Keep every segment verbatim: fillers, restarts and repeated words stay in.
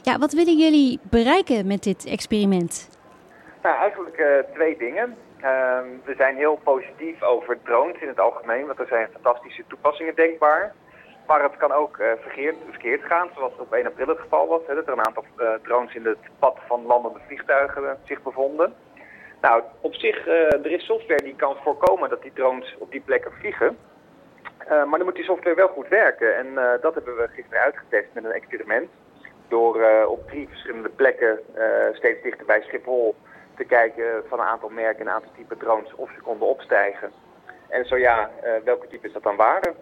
Ja, wat willen jullie bereiken met dit experiment? Nou, eigenlijk uh, twee dingen. Uh, we zijn heel positief over drones in het algemeen, want er zijn fantastische toepassingen denkbaar. Maar het kan ook uh, verkeerd, verkeerd gaan, zoals het op één april het geval was. Hè, dat er een aantal uh, drones in het pad van landende vliegtuigen uh, zich bevonden. Nou, op zich, uh, er is software die kan voorkomen dat die drones op die plekken vliegen. Uh, maar dan moet die software wel goed werken. En uh, dat hebben we gisteren uitgetest met een experiment. Door uh, op drie verschillende plekken, uh, steeds dichter bij Schiphol, te kijken van een aantal merken en een aantal type drones of ze konden opstijgen. En zo ja, uh, welke types dat dan waren.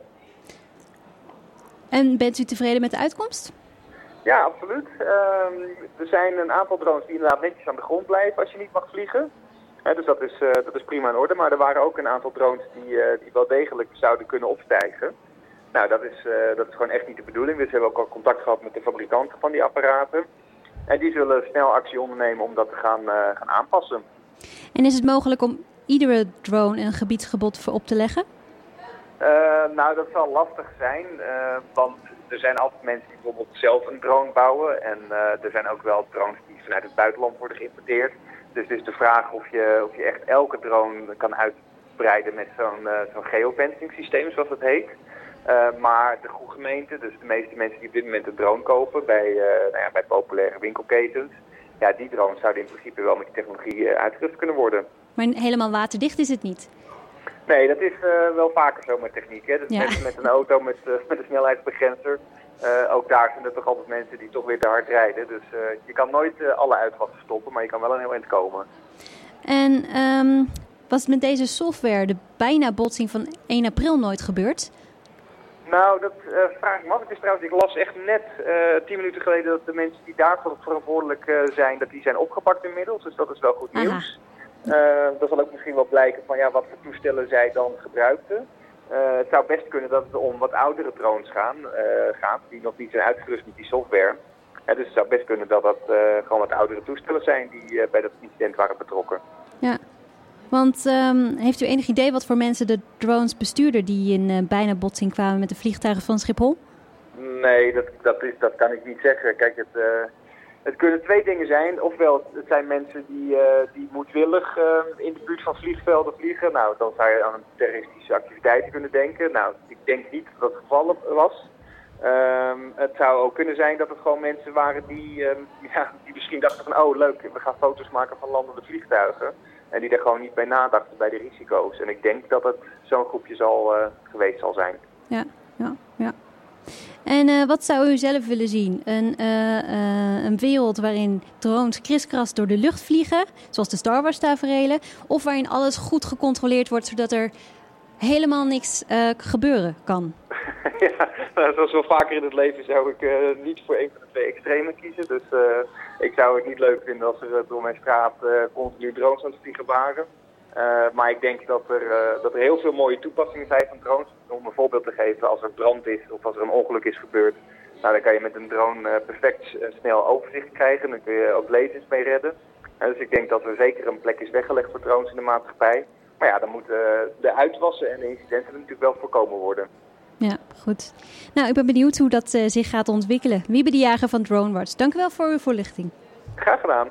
En bent u tevreden met de uitkomst? Ja, absoluut. Uh, er zijn een aantal drones die inderdaad netjes aan de grond blijven als je niet mag vliegen. Uh, dus dat is, uh, dat is prima in orde. Maar er waren ook een aantal drones die, uh, die wel degelijk zouden kunnen opstijgen. Nou, dat is, uh, dat is gewoon echt niet de bedoeling. Dus we hebben ook al contact gehad met de fabrikanten van die apparaten. En die zullen snel actie ondernemen om dat te gaan, uh, gaan aanpassen. En is het mogelijk om iedere drone een gebiedsgebod voor op te leggen? Uh, nou, dat zal lastig zijn, uh, want er zijn altijd mensen die bijvoorbeeld zelf een drone bouwen. En uh, er zijn ook wel drones die vanuit het buitenland worden geïmporteerd. Dus het is de vraag of je, of je echt elke drone kan uitbreiden met zo'n uh, zo'n geofencing systeem, zoals dat heet. Uh, maar de goede gemeente, dus de meeste mensen die op dit moment een drone kopen bij, uh, nou ja, bij populaire winkelketens, ja, die drones zouden in principe wel met die technologie uh, uitgerust kunnen worden. Maar helemaal waterdicht is het niet? Nee, dat is uh, wel vaker zo met techniek. Hè? Dat is ja. met, met een auto met, uh, met een snelheidsbegrenzer. Uh, ook daar zijn er toch altijd mensen die toch weer te hard rijden. Dus uh, je kan nooit uh, alle uitwassen stoppen, maar je kan wel een heel eind komen. En um, was met deze software de bijna botsing van één april nooit gebeurd? Nou, dat uh, vraag ik me af. Het is trouwens, ik las echt net uh, tien minuten geleden dat de mensen die daarvoor verantwoordelijk uh, zijn, dat die zijn opgepakt inmiddels. Dus dat is wel goed nieuws. Uh, dat zal ook misschien wel blijken van ja, wat voor toestellen zij dan gebruikten. Uh, het zou best kunnen dat het om wat oudere drones gaan, uh, gaat, die nog niet zijn uitgerust met die software. Uh, dus het zou best kunnen dat dat uh, gewoon wat oudere toestellen zijn die uh, bij dat incident waren betrokken. Ja, want um, heeft u enig idee wat voor mensen de drones bestuurden die in uh, bijna botsing kwamen met de vliegtuigen van Schiphol? Nee, dat, dat, is, dat kan ik niet zeggen. Kijk, het... Uh, Het kunnen twee dingen zijn. Ofwel, het zijn mensen die, uh, die moedwillig uh, in de buurt van vliegvelden vliegen. Nou, dan zou je aan een terroristische activiteiten kunnen denken. Nou, ik denk niet dat dat het geval was. Um, het zou ook kunnen zijn dat het gewoon mensen waren die, um, ja, die misschien dachten van, oh leuk, we gaan foto's maken van landende vliegtuigen. En die er gewoon niet bij nadachten bij de risico's. En ik denk dat het zo'n groepje zal, uh, geweest zal zijn. Ja, ja, ja. En uh, wat zou u zelf willen zien? Een, uh, uh, een wereld waarin drones kriskras door de lucht vliegen, zoals de Star Wars taferelen, of waarin alles goed gecontroleerd wordt, zodat er helemaal niks uh, gebeuren kan? Ja, nou, zoals wel vaker in het leven zou ik uh, niet voor een van de twee extremen kiezen. Dus uh, ik zou het niet leuk vinden als er uh, door mijn straat uh, continu drones aan het vliegen waren. Uh, maar ik denk dat er, uh, dat er heel veel mooie toepassingen zijn van drones. Om een voorbeeld te geven, als er brand is of als er een ongeluk is gebeurd, nou, dan kan je met een drone uh, perfect uh, snel overzicht krijgen. Dan kun je ook lezers mee redden. Uh, dus ik denk dat er zeker een plek is weggelegd voor drones in de maatschappij. Maar ja, dan moeten uh, de uitwassen en de incidenten natuurlijk wel voorkomen worden. Ja, goed. Nou, ik ben benieuwd hoe dat uh, zich gaat ontwikkelen. Wiebe de Jager van DroneWatch, dank u wel voor uw voorlichting. Graag gedaan.